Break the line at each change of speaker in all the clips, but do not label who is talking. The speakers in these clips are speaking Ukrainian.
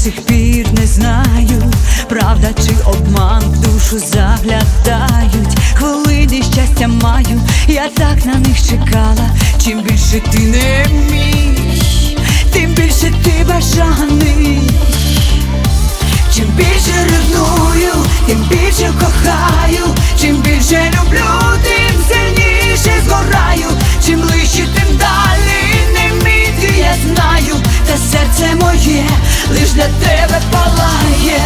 сих пір не знаю, правда чи обман в душу заглядають. Хвилини щастя маю, я так на них чекала. Чим більше ти не мій, тим більше ти бажаний. Чим більше ревную, тим більше кохаю. Чим більше люблю, тим сильніше згораю. Чим ближче, тим далі не міти, я знаю. Та серце моє лиш для тебе палає.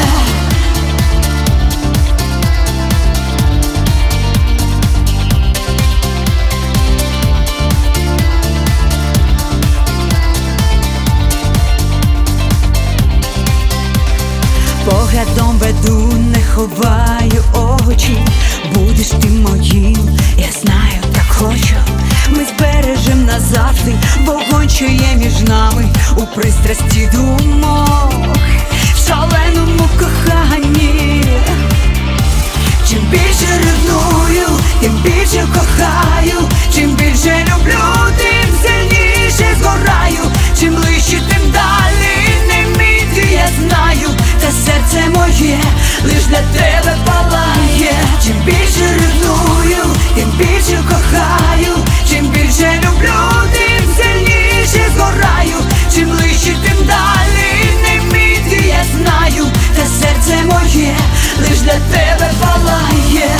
Поглядом веду, не ховаю очі. Будеш ти моїм, я знаю, так хочу. Ми збережем назавжди вогонь, що є між нами. У пристрасті думок, в шаленому коханні. Чим більше ревную, тим більше кохаю. Чим більше люблю, тим сильніше згораю. Чим ближче, тим далі не міти, я знаю. Та серце моє лиш для тебе палає. Чим більше ревную, тим більше кохаю. Чим більше люблю, тим сильніше згораю. Чим ближче, тим далі не міти, я знаю. Та серце моє лиш для тебе палає.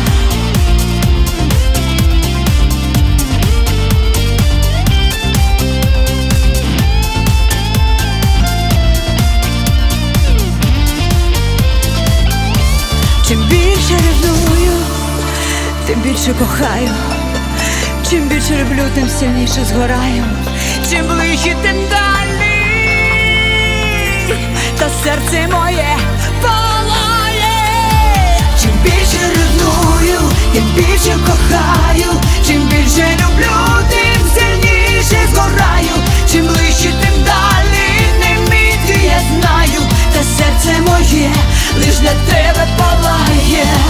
Чим більше ревную, тим більше кохаю. Чим більше люблю, тим сильніше згораю. Чим ближче, тим далі. Та серце моє палає. Чим більше ревную, тим більше кохаю. Чим більше люблю, тим сильніше згораю. Чим ближче, тим далі не міти, я знаю. Та серце моє лиш для тебе палає.